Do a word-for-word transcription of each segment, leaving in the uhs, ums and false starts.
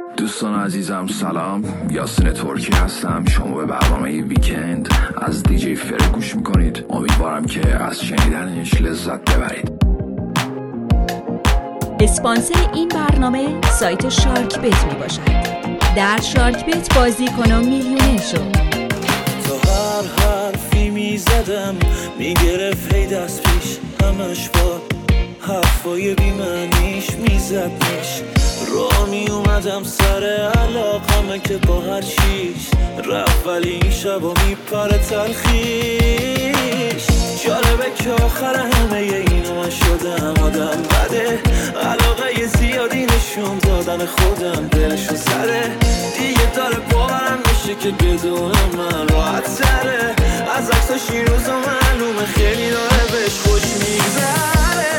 دوستان عزیزم سلام، یاسین ترکی هستم. شما به برنامه ویکند از دیجی فر گوش میکنید. امیدوارم که از شنیدنش لذت ببرید. اسپانسر این برنامه سایت شارک بت می باشد. در شارک بت بازی کن و میلیونر شو. تا هر حرفی می زدم می گرفت هی دست پیش، همش با حرفای بی معنیش می زدنش. را می اومدم سر علاقمه که با هر چیش رفت، ولی این شبا می پره تلخیش. جالبه که آخر همه اینو من شدم آدم بده، علاقه زیادی نشون دادن خودم دلشو زده. دیگه داره باورم میشه که بدون من راحت تره. از عکساش این روزا معلومه خیلی داره بهش خوش میگذره.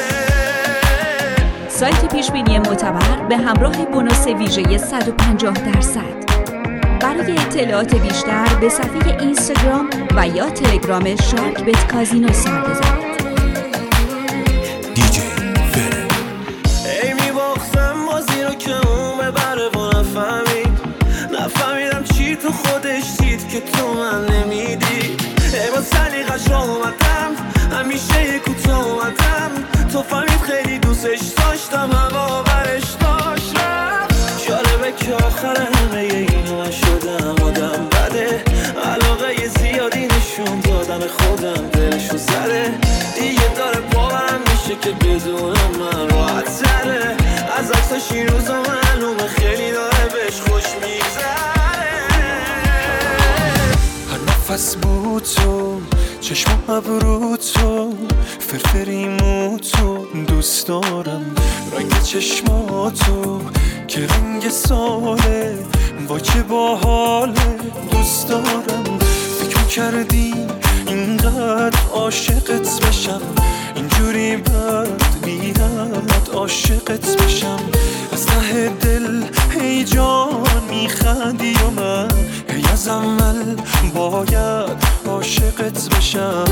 سایت پیشبینی معتبر به همراه بونوس ویژه صد و پنجاه درصد. برای اطلاعات بیشتر به صفحه اینستاگرام و یا تلگرام شارک بت کازینو سر بزنید. دیجی فره ای میباختم بازی رو که اون ببره و نفهمید، نفهمیدم چی تو خودش دید که تو من نمیدی. ای با سلیقش را اومدم، همیشه یه کوتاه اومدم. تو فهمید خیلی دوستش داشتم، هوا برش داشتم. جالبه که آخر همه اینو من شدم آدم بده، علاقه زیادی نشون دادن خودم دلشو زده. دیگه داره باورم میشه که بدون من راحت تره. از عکساش این روزا معلومه خیلی داره بهش خوش میگذره. هر نفس بود تو، چشم ابرو تو، فرفریمو تو دوست دارم. رنگ چشماتو که رنگ ساله، با که با حاله دوست دارم. فکر کردی اینقدر عاشقت بشم، اینجوری بد بیاد عاشقت بشم. از ته دل هی جان میخندی و من هی از اول باید عاشقت بشم.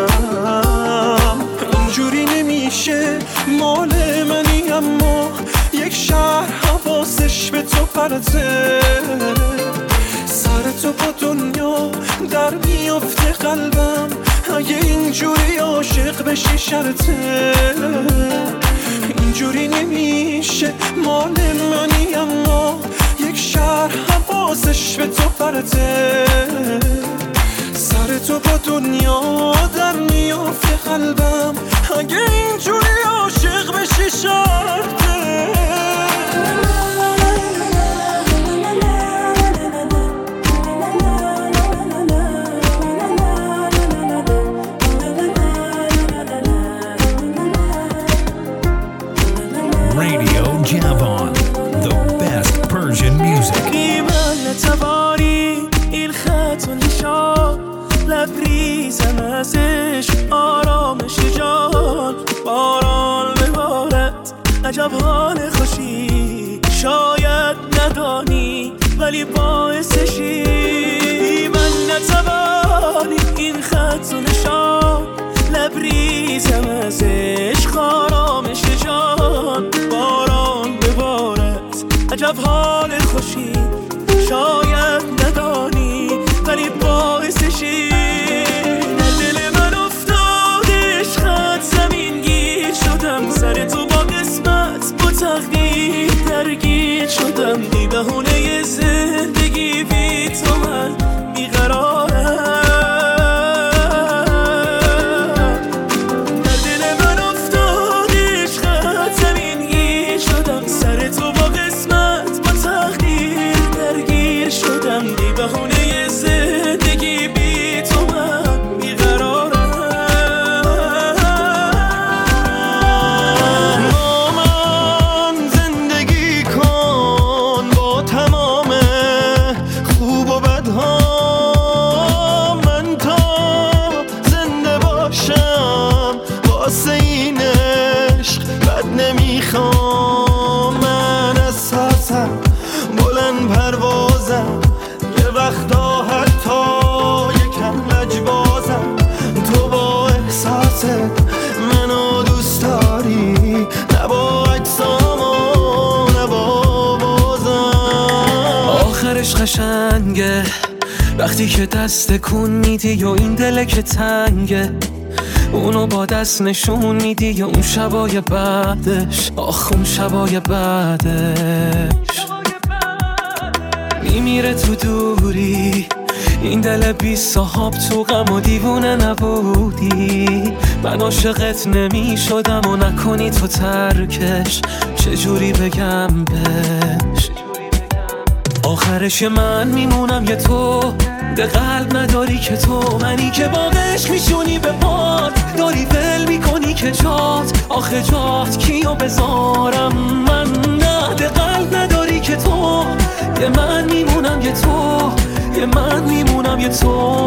اینجوری نمیشه مال منی، اما یک شهر حواسش به تو پرته. سر تو با دنیا در میافته قلبم، اگه اینجوری عاشق بشی شرطه. اینجوری نمیشه مال منی، اما یک شهر حواسش به تو پرته. سر تو با دنیا در میافته قلبم، اگه اینجوری عاشق بشی شرطه. Radio Javon, the best Persian music. ایمان نتوانی این خط و نشان، لبریزم ازش آرامش جان. باران ببارد عجب حال خوشی، شاید ندانی ولی باعثشی. من نتوانی این خط و نشان، لبریزم ازش آرامش جان. باران ببارد عجب حال خوشی، شاید ندانی ولی باعثشی. در دل من افتاد عشقت زمین گیر شدم، سر تو با قسمت با تقدیر درگیر شدم. بی بهونه زندگی بی تو من بیقرارم. خوب و بدها عشق قشنگه وقتی که دست کن میدی و این دل که تنگه اونو با دست نشون میدی یا اون شبای بعدش آخ اون شبای بعدش میمیره تو دوری این دل بی صاحب تو غم و دیوونه نبودی من عاشقت نمی شدم و نکنی تو ترکش چجوری بگم بهش آخرش من میمونم یه تو ده قلب نداری که تو منی که با عشق میشونی به پات داری ول میکنی که جات آخه جات کیو بذارم من نه ده قلب نداری که تو یه من میمونم یه تو یه من میمونم یه تو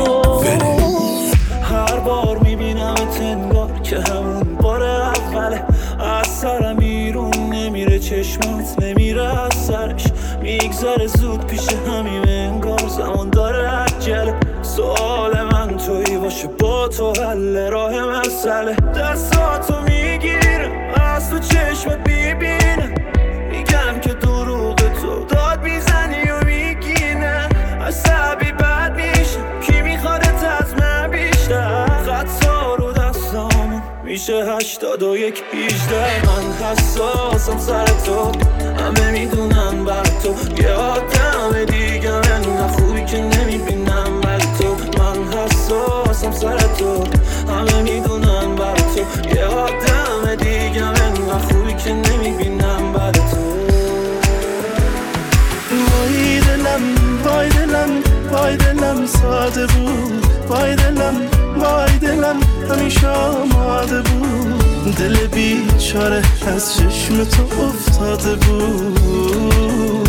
هر بار میبینمت انگار که همون بار اوله از سرم بیرون نمیره چشمات نمیره از سرش میگذره زود پیش همیم انگار زمان داره عجله سوال من تویی باشه با تو حل راه مسئله دستاتو میگیرم از تو چشمت میبینم میگم که دروغ تو داد میزنی و میگی نه عصبی بد میشم کی میخوادت از من بیشتر خطا رو دستامون میشه هشتاد و یک بیشتر من حساسم سر تو همه میدونم بر تو یه آدم دیگه من خوبی که نمیبینم بر تو من حساسم سر تو همه میدونم بر تو یه آدم دیگه من خوبی که نمیبینم بر تو وای دلم وای دلم وای دلم ساده بود وای دلم وای دلم همیشه آماده بود دل بیچاره از چشم تو افتاده بود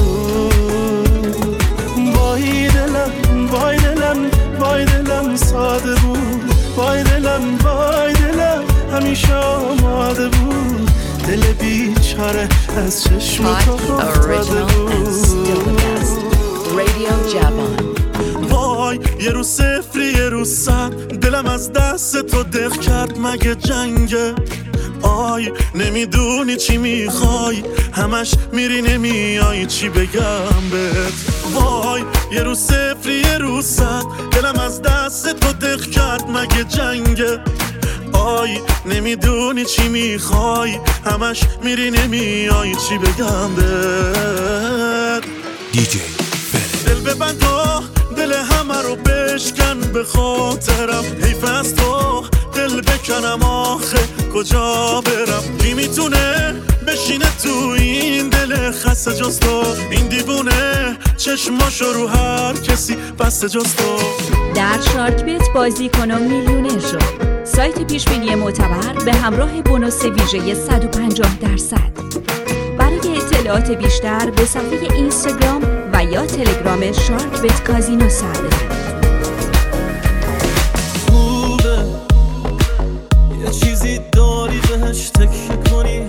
وای دلم وای دلم وای دلم ساده بود وای دلم وای دلم همیشه آماده بود دل بیچاره از چشم تو افتاده بود Radio Javon. وای یه رو صفری یه رو صد دلم از دست تو دق کرد مگه جنگه آی نمیدونی چی میخوای همش میری نمیای چی بگم بهت وای یه رو صفری یه رو صد دلم از دست تو دق کرد مگه جنگه آی نمیدونی چی میخوای همش میری نمیای چی بگم بهت دیجی دل ببند و دل همه رو بشکن به خاطرم حیف از تو دل بکنم آخه کجا برم کی میتونه بشینه تو این دل خسته جز تو این دیوونه چشماشو رو هر کسی بسته جز تو در شارک بیت بازی کنم میلیونر شد سایت پیشبینی معتبر به همراه بونوس ویژه صد و پنجاه درصد برای اطلاعات بیشتر به صفحه اینستاگرام و یا تلگرام شارک بیت کازینو سر بزنید. خوبه یه چیزی داری بهش تکیه کنی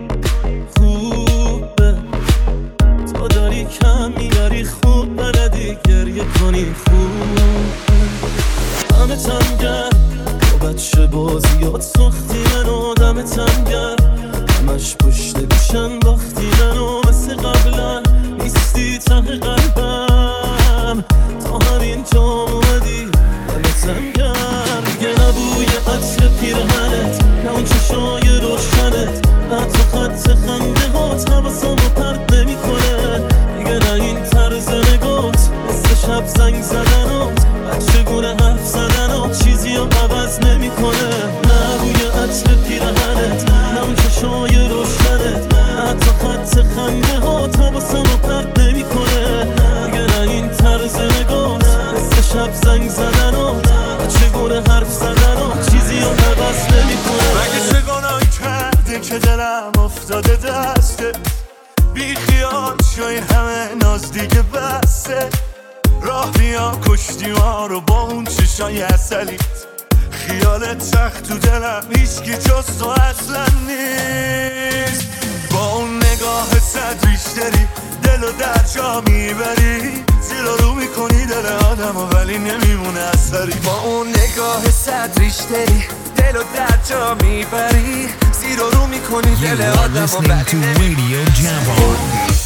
خوبه تو داری کم میاری خوب بلدی گریه کنی خوبه همه تنگر با بچه بازیات ساختی منو دم تنگر همش پشت گوشن باختی منو مثل قبلا نیستی ته قلبم تا همین جا اومدی دمتم گرم دیگه نبوی عطر پیرهنت نه اون چشای روشنت حتی خط خنده هات حواسمو پرت نمی کنه دیگه نه این طرز نگات مثل شب زنگ زدنات بچه گونه حرف زدنات چیزی رو عوض نمی کنه نه بوی عطر پیرهنت نه اون چشای روشنت حتی خط خنده هات حواسمو پرت نمی کنه دیگه نه این طرز نگات مثل شب زنگ زدنات بچه گونه حرف زدنات چیزی رو عوض نمی کنه مگه چه گناهی کرده که دلم افتاده دسته بی خیال شوی همه ناز دیگه بسته راه بیا کشتی ما رو با اون چشای اصلیت خیالت سخت تو دلم هیچکی جز تو اصلا نیست با اون نگاه صد ریشتری دلو در جا میبری زیر رو میکنی دل آدم ولی نمیمونه اثری با اون نگاه صد ریشتری دلو در جا میبری زیر رو میکنی دل آدم listening to Radio Javon. روی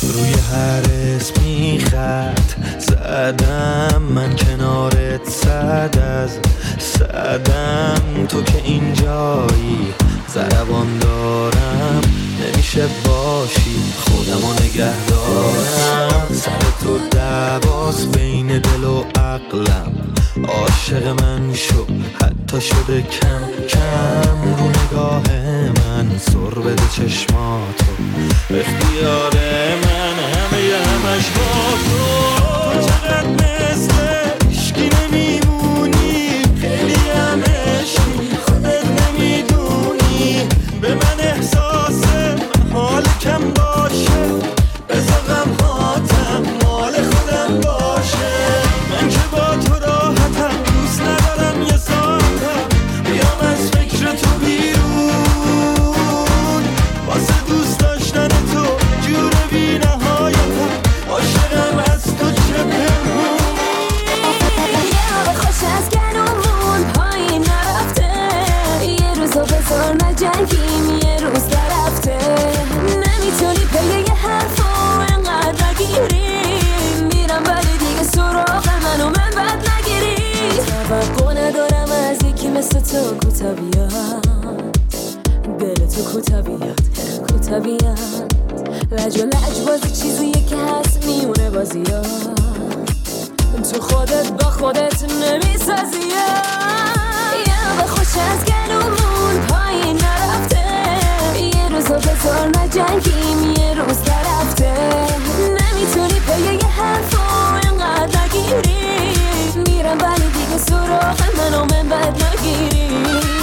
هر اسمی خط زدم، من کنارت صد از صدم. تو که اینجایی ضربان دارم، نمیشه باشی خودمو نگه دارم. سر تو دعواس بین دل و عقلم، عاشق من شو حتی شده کم کم. رو نگاه من سر بده چشماتو، اختیار من همه همش با تو. تو چقدر مثل عشقی نمیمونی، خیلی هم عشقی خودت نمیدونی. به من احساس حال کم باشه، بذار غمهاتم مال خودم باشه. من که با تو راحتم، دوست ندارم یه ساعتم بیام از فکر تو بیرون. واسه دوست داشتن تو جور بی نهایتم، عاشقم از تو چه پنهون. یه هوا خوش از گلومون پایین نرفته، یه روزو بذار نجنگیم یه روز نرفته. نمیتونی پی یه حرفو انقدر نگیری، میرم ولی دیگه سراغ منو من بد نگیری. توقع ندارم از یکی مثل تو کوتا بیاد، دل تو کوتا بیاد کوتا بیاد. لج و لج بازی چیزیه که هست میونه بازیات، تو خودت با خودت نمیسازی. یه هوا خوش از گلومون پایین نرفته، یه روزو بذار نجنگیم یه روز نرفته. نمیتونی پی یه حرفو انقدر نگیری، میرم ولی دیگه سراغ منو من بد نگیری.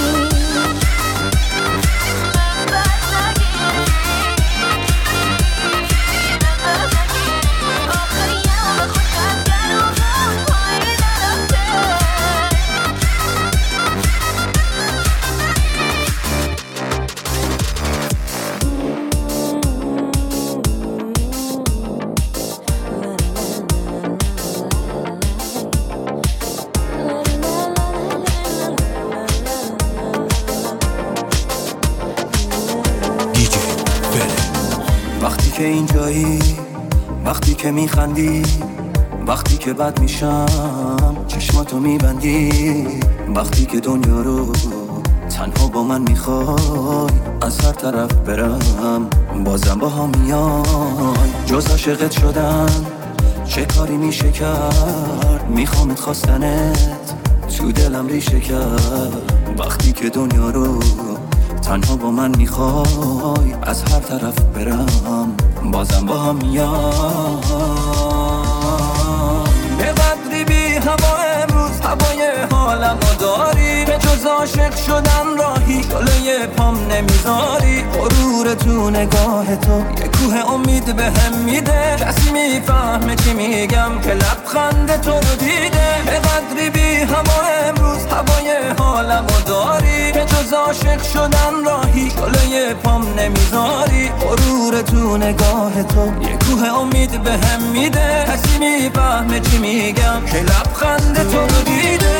وقتی که اینجایی، وقتی که میخندی، وقتی که بد میشم چشماتو میبندی. وقتی که دنیا رو تنها با من میخوای، از هر طرف برم بازم با هم میای. جز عاشقت شدن چه کاری میشه کرد، میخوامت خواستنت تو دلم ریشه کرد. وقتی که دنیا رو تنها با من میخوای، از هر طرف برم بازم با هم میام. به قدری بی هوا امروز هوای حالمو داری، به جز عاشق شدن راهی جلوی پام نمیذاری. غرور تو نگاه تو یه کوه امید به هم میده، کسی میفهمه چی میگم که لبخند تو رو دیده. به قدری بی هوا امروز هوای حالمو داری، به جز عاشق شدن راهی جلوی پام نمیذاری. غرور تو نگاه تو یه کوه امید به هم میده، کسی میفهمه چی میگم که لبخند تو رو دیده.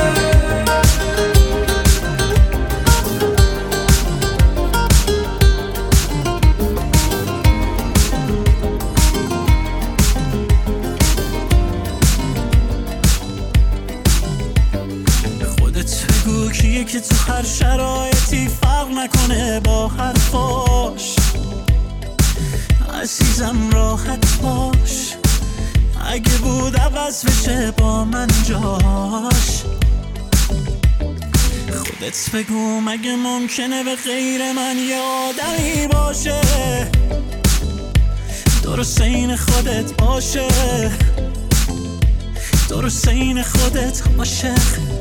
کیه که تو هر شرایطی فرق نکنه با حرفاش. عزیزم راحت باش، اگه بود عوض بشه با من جاش. خودت بگو مگه ممکنه به غیر من یه آدمی باشه، درست این خودت باشه، درست این خودت باشه.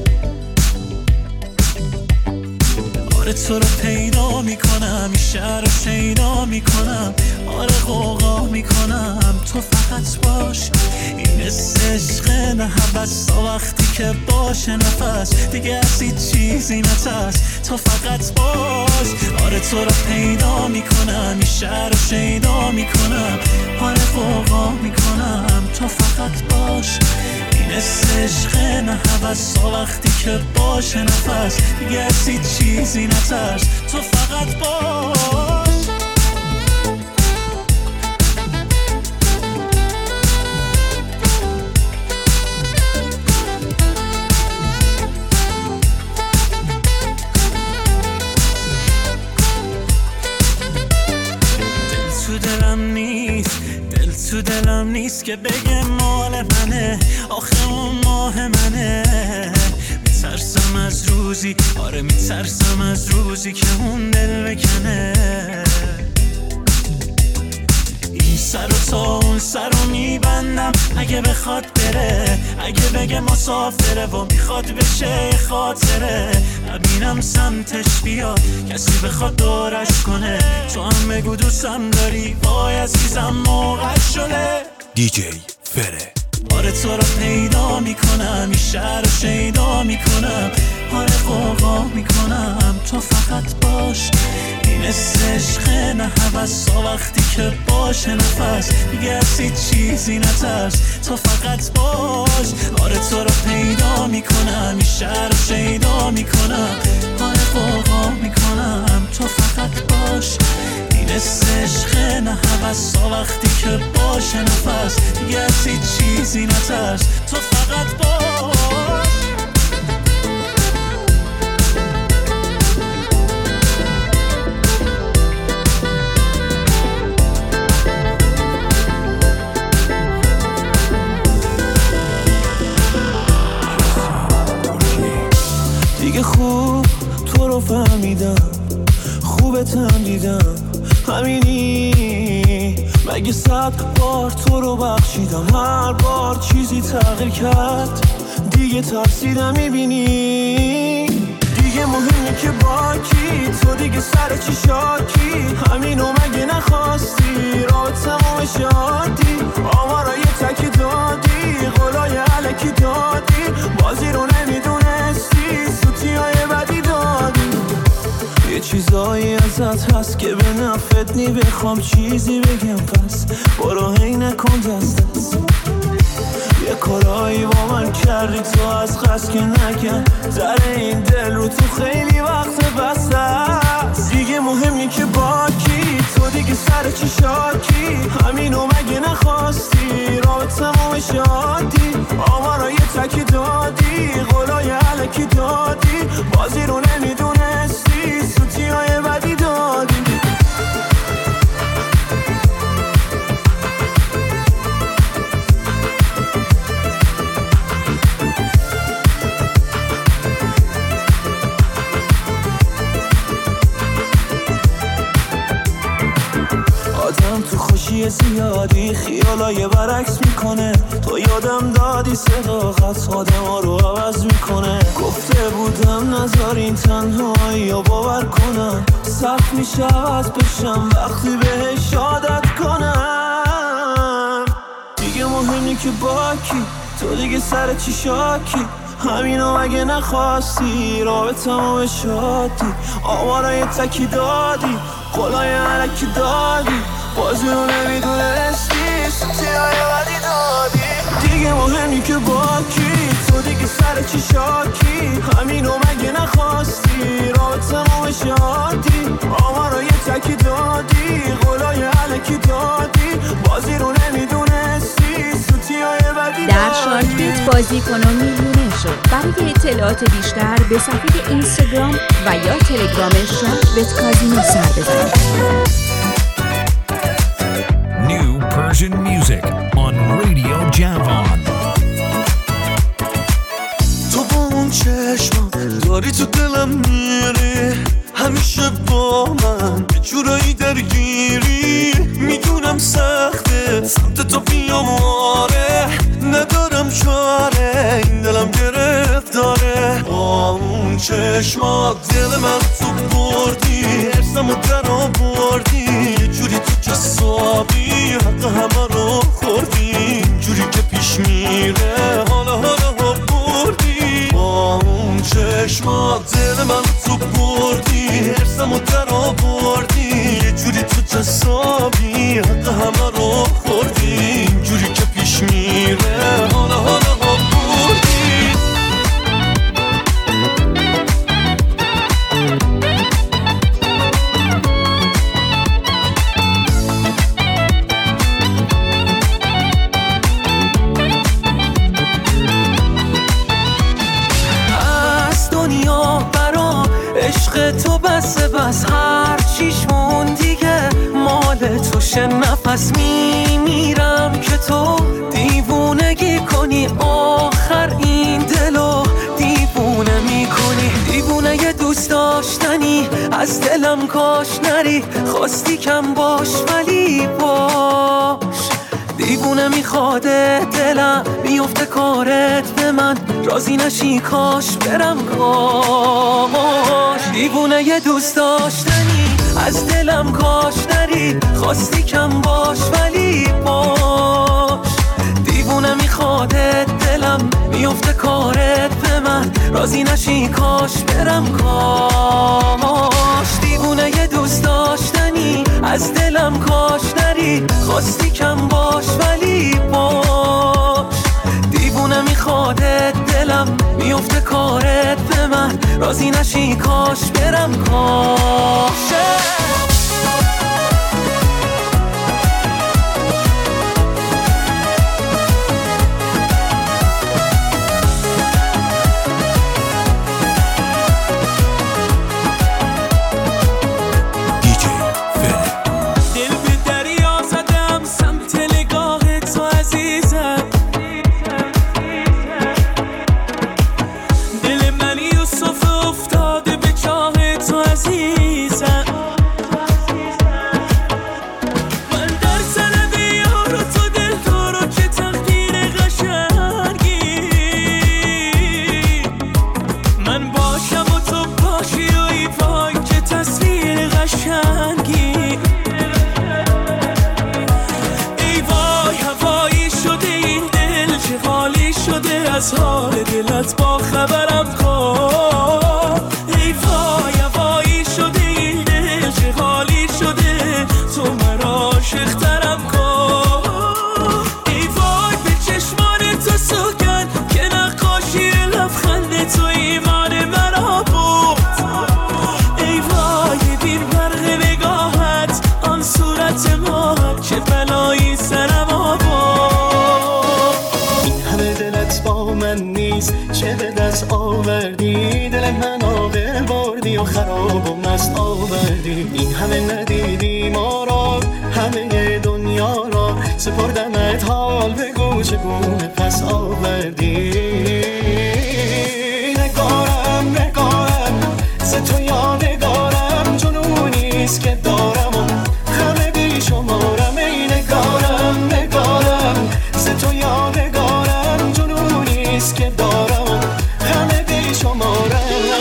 تو رو پیدا میکنم، این شهر رو شیدا میکنم، آره غوغا میکنم. تو فقط باش، این عشق نه حوث تا وقتی که باشه نفس دیگه از هیچ چیزی نترس. تو فقط باش، آره تو رو پیدا میکنم، این شهر رو شیدا میکنم، آره غوغا میکنم. تو فقط باش، این عشق نه حوث تا وقتی که باشه نفس دیگه از هیچ چیزی نترس. تو فقط باش. تو دلم نیست که بگه مال منه، آخه اون ماه منه. میترسم از روزی، آره میترسم از روزی که اون دل بکنه. این سر و تا اون سر رو میبندم اگه بخواد بره، اگه بگه مسافره و میخواد بشه خاطره. نبینم سمتش بیاد کسی بخواد دورش کنه، تو هم بگو دوستم داری، وای عزیزم موقع شده. دیجی فره. آره تو رو پیدا میکنم، این شهر رو شیدا میکنم، آره قوقا میکنم، تو فقط باش. این عشق نه حوثا، وقتی که باشه نفس دیگه از هیچ چیزی نترس، تو فقط باش. آره تو رو پیدا میکنم، این شهر رو شیدا میکنم، آره قوقا میکنم، تو فقط باش. این عشق نه حوثا، وقتی که باشه نفس دیگه از هیچ چیزی نترس، تو فقط باش. دیگه خوب تو رو فهمیدم، خوبتم دیدم، همینی. مگه صد بار تو رو بخشیدم، هر بار چیزی تغییر کرد، دیگه ترسیدم میبینی. دیگه مهمی که با کی، تو دیگه سر چی شاکی، همینو مگه نخواستی، راه تموم شادی. آمارا یه تک دادی، قولای علکی دادی، بازی رو نمیدونستی، سوتی های بدی دادی. یه چیزایی ازت هست که به نفت نی، بخوام چیزی بگم پس برو هی نکن دست دست. یه کارایی با من کردی تو از قصد که نکن، در این دل رو تو خیلی وقت بست هست. دیگه مهمی که با کی، تو دیگه سر چی شاکی، همینو مگه نخواستی، راه تموم شادی. آمارا یه تکی دادی، قولای علکی دادی، بازی رو نمیدونستی، سوتی های بدی دادی. آدم تو خوشی زیادی خیالای برعکس میکنه، تو یادم دادی صداقت آدم ها رو عوض میکنه. گفته بودم نذارین تنهایی یا باور کنم، سخت میشه عوض بشم وقتی بهش عادت کنم. دیگه مهمی که با کی، تو دیگه سر چی شاکی، همینو مگه نخواستی، راه تمام شادی. آمارا یه تکی دادی، قولای علکی دادی، بازی رو نمیدونستی، سوتی های بدی دادی. دیگه مهمی که با کی، تو دیگه سر چی شاکی، همینو مگه نخواستی، راه تمام شادی. آمارا یه تکی دادی، قولای علکی دادی، بازی رو نمیدونستی، سوتی های بدی دادی. در شارک بیت بازی کن و میلیونر شو. برای اطلاعات بیشتر به صفحه اینستاگرام و یا تلگرام شارک بیت کازینو سر بزنید. New Persian music on Radio Javon. تو با اون چشم داری تو دلم میری، همیشه با من یه جورایی درگیری. میدونم سخته سمت تو بیام، آره ندارم چاره، این دلم گرفتاره. با اون چشمات دل من تو بردی، ارسم و در آوردی، یه جوری تو جسابی حق همه رو خوردی. جوری که پیش میره حالا حالا ها بردی. با اون چشمات دل من تو بردی، ارسم و در آوردی، یه جوری تو جسابی حق همه رو خوردی. جوری که پیش میره حالا حالا ها بردی. جوش نفس میمیرم که تو دیوونگی کنی، آخر این دلو دیوونه میکنی. دیوونه یه دوست داشتنی از دلم کاش نری، خواستی کم باش ولی باش. دیوونه میخواده دلم بیفته کارت به من، راضی نشی کاش برم کاش. دیوونه یه دوست داشتنی از دلم کاش نری، خواستی کم باش ولی باش. دیوونه میخواده دلم بیفته کارت به من، راضی نشی کاش برم کاش. دیوونه یه دوست داشتنی از دلم کاش نری، خواستی کم باش ولی باش. دیوونه میخواده دلم بیفته کارت به من، راضی نشی کاش برم کاش. از حال دلت با خبرم کن. ای وای وای شده این دل چه حالی شده، تو مرا عاشق‌ترم کن. ای وای به چشمان تو سوگن که نقاشی لبخند تو ایمان مرا بود. ای وای دیر برق نگاهت آن صورت ماهت، چه بلایی سرم آورد. این همه دلت با من نیست، چه به دست آوردی؟ دل من آغل بردی و خراب و مست آوردی. این همه ندیدی ما را، همه دنیا را سپردمت، حال بگو چگونه پس آوردی. نگارم نگارم ز تو یادگارم، جنونیست که دارم و همه بی شمارم. ای نگارم نگارم ز تو یادگارم، جنونیست که دارم همه بی شمارم.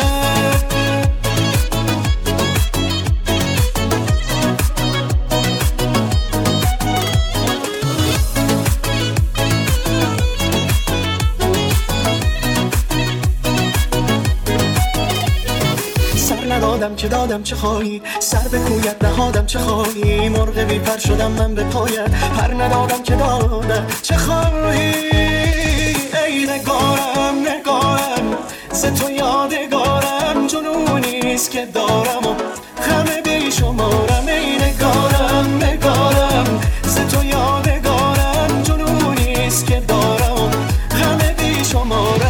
سر ندادم که دادم چه خواهی، سر به کویت نهادم چه خواهی. مرغ بی پر شدم من به پایت، پر ندادم که دادم چه خواهی. ای نگارم نگارم ز تو یادگارم، جنونیست که دارم و همه بی شمارم. ای نگارم نگارم ز تو یادگارم، جنونیست که دارم و همه بی شمارم.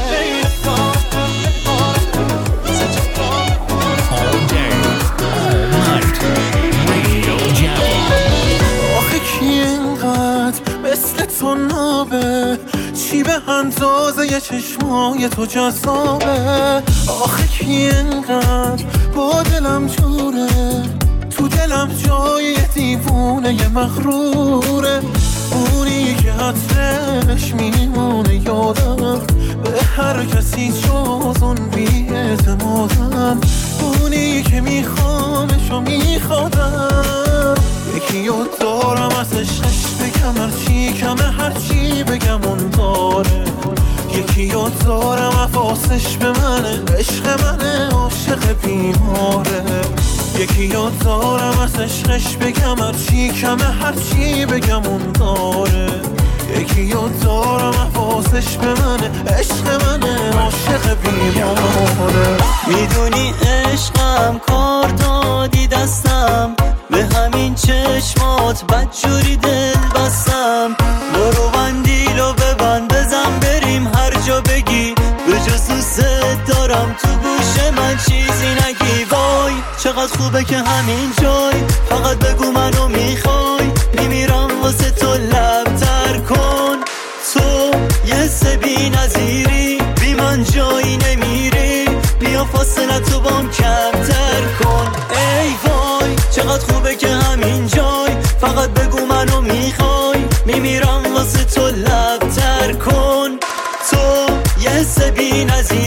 تو نابه چی به اندازه ی چشمای تو جذابه. آخه کی انقدر با دلم جوره، تو دلم جای دیوونه ی مغروره. اونی که عطرش میمونه یادم، به هر کسی جز اون بی اعتمادم. اونی که میخوامش و میخوادم، یکی رو دارم از عشقش بگم هرچی کمه، هرچی بگم اون داره. یکی رو دارم حواسش به منه، عشق منه عاشق بیماره. یکی رو دارم از عشقش بگم هرچی کمه، هرچی بگم اون داره. یکی رو دارم حواسش به منه، عشق منه عاشق بیماره. میدونی عشقم کار دادی دستم، به همین چشمات بدجوری دل بستم. برو بندیلو ببند بزن بریم هر جا بگی، به جز دوست دارم تو گوش من چیزی نگی. وای چقدر خوبه که همین جای، فقط بگو منو میخوای، میمیرم واسه تو لبتر کن. تو یه سبی نظیری بی من جایی نمیری، بیا فاصله تو بام کمتر کن. ای وای چقدر خوبه که همین جای، فقط بگو منو میخوای، میمیرم واسه تو لبتر کن. تو یه سبی نظیری